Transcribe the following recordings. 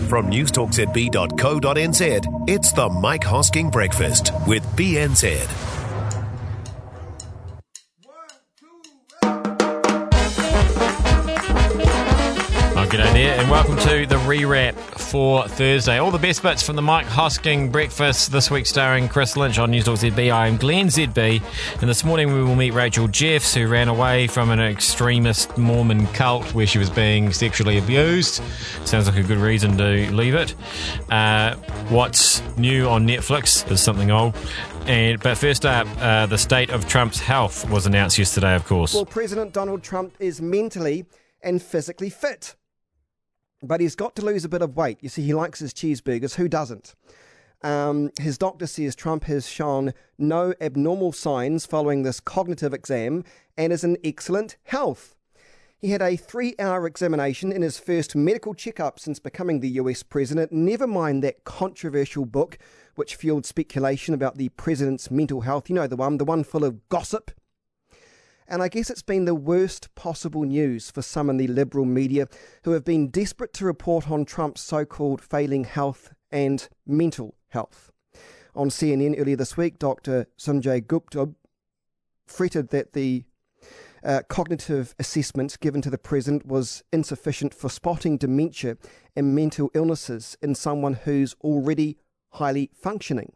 From newstalkzb.co.nz, it's the Mike Hosking Breakfast with BNZ. G'day there, and welcome to the rewrap for Thursday. All the best bits from the Mike Hosking Breakfast this week, starring Chris Lynch on News Talk ZB. I am Glenn ZB, and this morning we will meet Rachel Jeffs, who ran away from an extremist Mormon cult where she was being sexually abused. Sounds like a good reason to leave it. What's new on Netflix is something old. But first up, the state of Trump's health was announced yesterday, of course. Well, President Donald Trump is mentally and physically fit, but he's got to lose a bit of weight. You see, he likes his cheeseburgers. Who doesn't? His doctor says Trump has shown no abnormal signs following this cognitive exam and is in excellent health. He had a 3-hour examination in his first medical checkup since becoming the US president. Never mind that controversial book which fueled speculation about the president's mental health. You know, the one full of gossip. And I guess it's been the worst possible news for some in the liberal media who have been desperate to report on Trump's so-called failing health and mental health. On CNN earlier this week, Dr. Sanjay Gupta fretted that the cognitive assessment given to the president was insufficient for spotting dementia and mental illnesses in someone who's already highly functioning.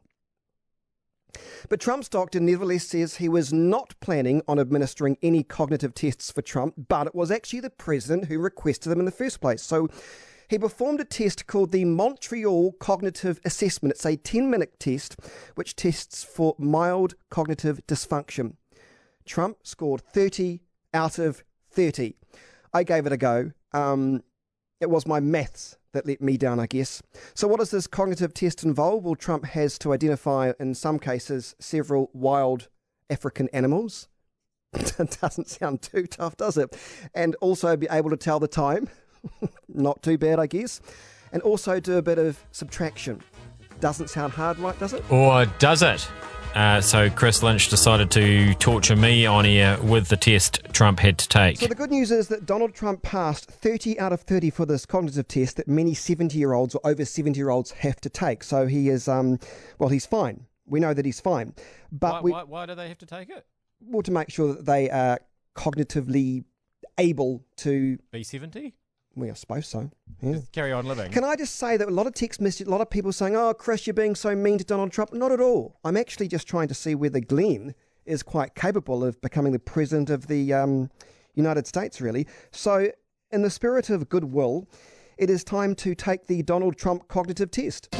But Trump's doctor nevertheless says he was not planning on administering any cognitive tests for Trump, but it was actually the president who requested them in the first place. So he performed a test called the Montreal Cognitive Assessment. It's a 10-minute test which tests for mild cognitive dysfunction. Trump scored 30 out of 30. I gave it a go. It was my maths that let me down, I guess. So what does this cognitive test involve? Well, Trump has to identify, in some cases, several wild African animals. It doesn't sound too tough, does it? And also be able to tell the time. Not too bad, I guess. And also do a bit of subtraction. Doesn't sound hard, right, does it? Or does it? So Chris Lynch decided to torture me on air with the test Trump had to take. So the good news is that Donald Trump passed 30 out of 30 for this cognitive test that many 70-year-olds or over 70-year-olds have to take. So he is, he's fine. We know that he's fine. But why do they have to take it? Well, to make sure that they are cognitively able to... Be 70? Well, I suppose so. Yeah. Just carry on living. Can I just say that a lot of text messages, a lot of people saying, "Oh, Chris, you're being so mean to Donald Trump." Not at all. I'm actually just trying to see whether Glenn is quite capable of becoming the president of the United States, really. So, in the spirit of goodwill, it is time to take the Donald Trump cognitive test.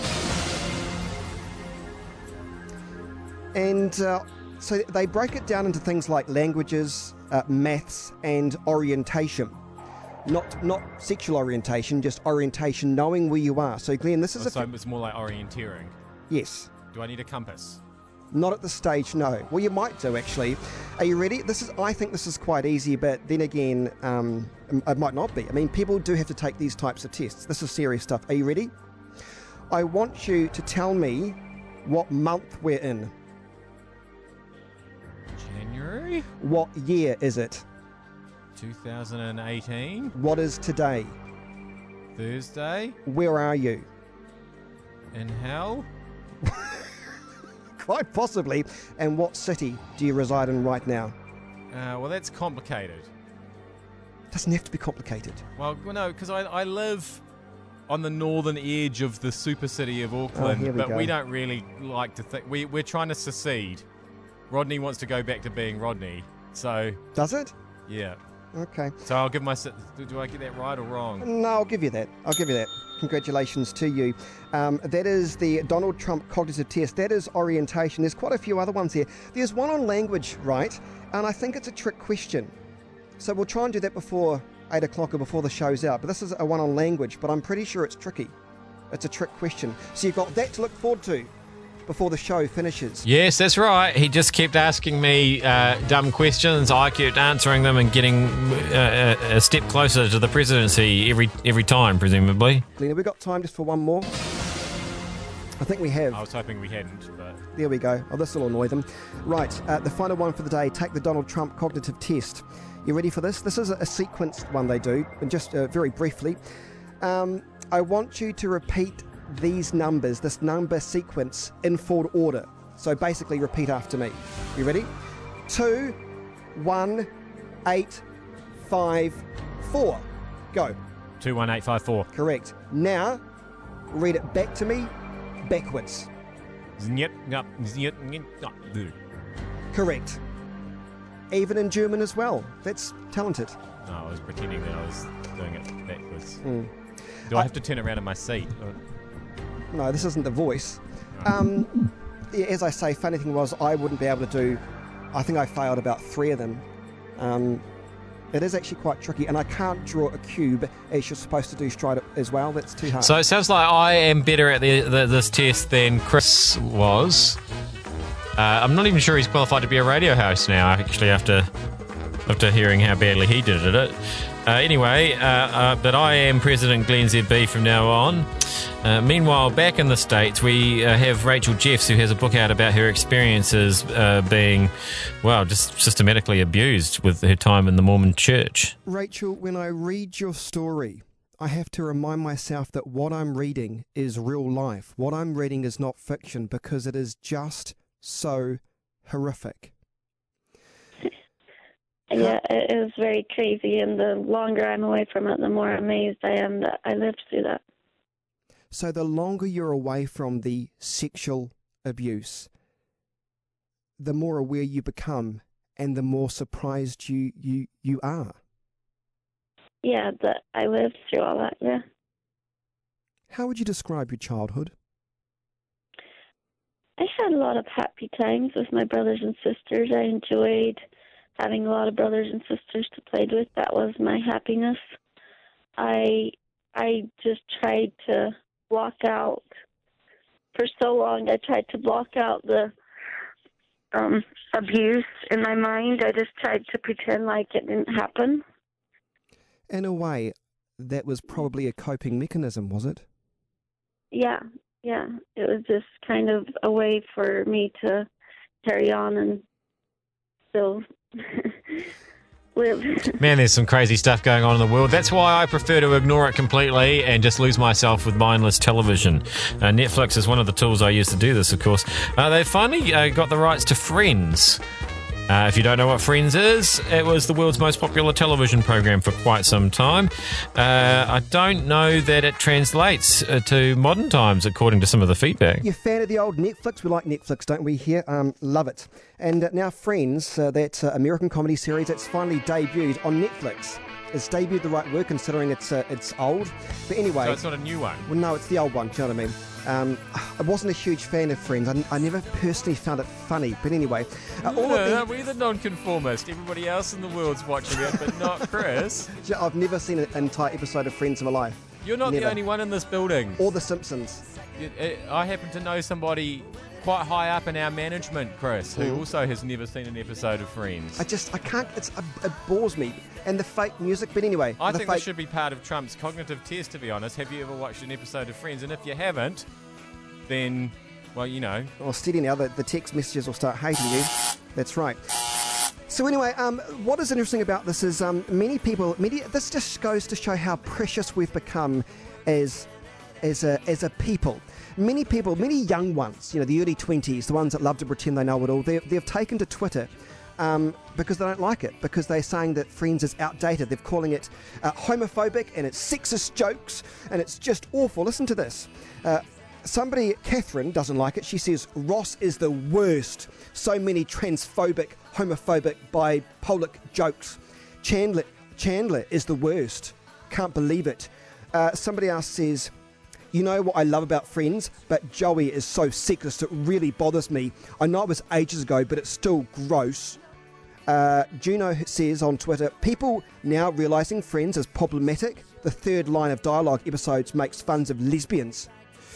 And so they break it down into things like languages, maths, and orientation. Not sexual orientation, just orientation, knowing where you are. So, Glenn, this is so it's more like orienteering. Yes. Do I need a compass? Not at this stage, no. Well, you might do, actually. Are you ready? I think this is quite easy, but then again, it might not be. I mean, people do have to take these types of tests. This is serious stuff. Are you ready? I want you to tell me what month we're in. January? What year is it? 2018. What is today? Thursday. Where are you? In hell? Quite possibly. And what city do you reside in right now? Well, that's complicated. Doesn't have to be complicated. Well, no, because I live on the northern edge of the super city of Auckland, but we don't really like to think. We're trying to secede. Rodney wants to go back to being Rodney. So. Does it? Yeah. Okay. So I'll give do I get that right or wrong? No, I'll give you that. Congratulations to you. That is the Donald Trump cognitive test. That is orientation. There's quite a few other ones here. There's one on language, right? And I think it's a trick question. So we'll try and do that before 8 o'clock or before the show's out. But this is a one on language, but I'm pretty sure it's tricky. It's a trick question. So you've got that to look forward to before the show finishes. Yes, that's right. He just kept asking me dumb questions. I kept answering them and getting a step closer to the presidency every time, presumably. Glenn, have we got time just for one more? I think we have. I was hoping we hadn't, but... There we go. Oh, this will annoy them. Right, the final one for the day. Take the Donald Trump cognitive test. You ready for this? This is a sequenced one they do, and just very briefly. I want you to repeat these numbers, this number sequence, in full order. So basically repeat after me. You ready? 2, 1, 8, 5, 4. Go. 21854. Correct. Now, read it back to me, backwards. Correct. Even in German as well. That's talented. No, I was pretending that I was doing it backwards. Do I have to turn around in my seat? No, this isn't the voice. Yeah, as I say, funny thing was I wouldn't be able to do, I think I failed about 3 of them. It is actually quite tricky, and I can't draw a cube as you're supposed to do straight as well. That's too hard. So it sounds like I am better at this test than Chris was. I'm not even sure he's qualified to be a radio host now, actually, after hearing how badly he did at it. Anyway, but I am President Glenn ZB from now on. Meanwhile, back in the States, we have Rachel Jeffs, who has a book out about her experiences being, well, just systematically abused with her time in the Mormon church. Rachel, when I read your story, I have to remind myself that what I'm reading is real life. What I'm reading is not fiction, because it is just so horrific. Yeah, it was very crazy, and the longer I'm away from it, the more amazed I am that I lived through that. So the longer you're away from the sexual abuse, the more aware you become, and the more surprised you are. Yeah, that I lived through all that, yeah. How would you describe your childhood? I had a lot of happy times with my brothers and sisters. I enjoyed having a lot of brothers and sisters to play with. That was my happiness. I just tried to block out, for so long, I tried to block out the abuse in my mind. I just tried to pretend like it didn't happen. In a way, that was probably a coping mechanism, was it? Yeah. It was just kind of a way for me to carry on and still live. Man, there's some crazy stuff going on in the world. That's why I prefer to ignore it completely and just lose myself with mindless television. Netflix is one of the tools I use to do this, of course. They finally got the rights to Friends. If you don't know what Friends is, it was the world's most popular television program for quite some time. I don't know that it translates to modern times, according to some of the feedback. You're a fan of the old Netflix? We like Netflix, don't we, here? Love it. And now Friends, that American comedy series, it's finally debuted on Netflix. It's debuted the right word, considering it's old. But anyway... So it's not a new one? Well, no, it's the old one, do you know what I mean? I wasn't a huge fan of Friends. I never personally found it funny. But anyway... we're the nonconformist. Everybody else in the world's watching it, but not Chris. I've never seen an entire episode of Friends in my life. You're not the only one in this building. Or The Simpsons. I happen to know somebody quite high up in our management, Chris, who also has never seen an episode of Friends. I can't... it bores me. And the fake music, but anyway... I think this should be part of Trump's cognitive test, to be honest. Have you ever watched an episode of Friends? And if you haven't, then, well, you know... Well, steady now, the text messages will start hating you. That's right. So anyway, what is interesting about this is many people... this just goes to show how precious we've become as a people. Many people, many young ones, the early 20s, the ones that love to pretend they know it all, they've taken to Twitter... because they don't like it, because they're saying that Friends is outdated. They're calling it homophobic, and it's sexist jokes, and it's just awful. Listen to this. Catherine, doesn't like it. She says, Ross is the worst. So many transphobic, homophobic, bipolic jokes. Chandler is the worst. Can't believe it. Somebody else says, you know what I love about Friends, but Joey is so sexist, it really bothers me. I know it was ages ago, but it's still gross. Juno says on Twitter, people now realising Friends is problematic. The third line of dialogue episodes makes fun of lesbians.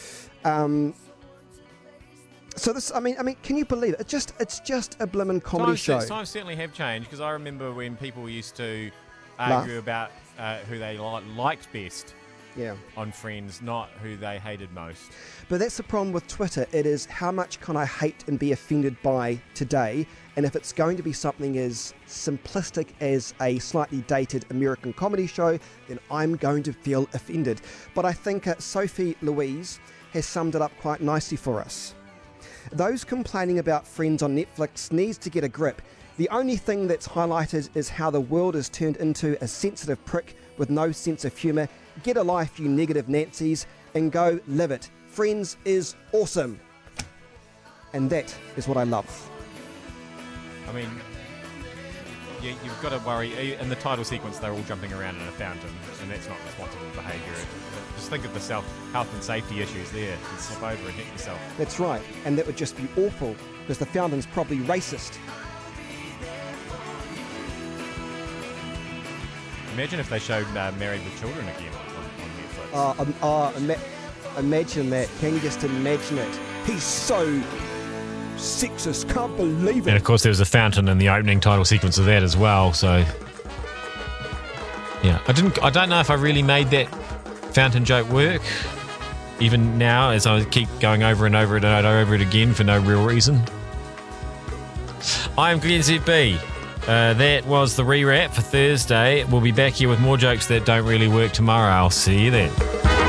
So this, I mean, can you believe it? It's just a blimmin' comedy show. Times certainly have changed, because I remember when people used to argue about who they liked best. on Friends, not who they hated most. But that's the problem with Twitter. It is how much can I hate and be offended by today, and if it's going to be something as simplistic as a slightly dated American comedy show, then I'm going to feel offended. But I think Sophie Louise has summed it up quite nicely for us. Those complaining about Friends on Netflix needs to get a grip. The only thing that's highlighted is how the world is turned into a sensitive prick with no sense of humour. Get a life, you negative Nancies, and go live it. Friends is awesome. And that is what I love. I mean, you've got to worry. In the title sequence, they're all jumping around in a fountain, and that's not responsible behaviour. Just think of the health and safety issues there. You'd slip over and hit yourself. That's right, and that would just be awful, because the fountain's probably racist. Imagine if they showed Married with Children again on Netflix. Imagine that. Can you just imagine it? He's so sexist, can't believe it. And of course there was a fountain in the opening title sequence of that as well, so yeah. I don't know if I really made that fountain joke work, even now as I keep going over and over it again for no real reason. I am Glenn ZB. That was the rewrap for Thursday. We'll be back here with more jokes that don't really work tomorrow. I'll see you then.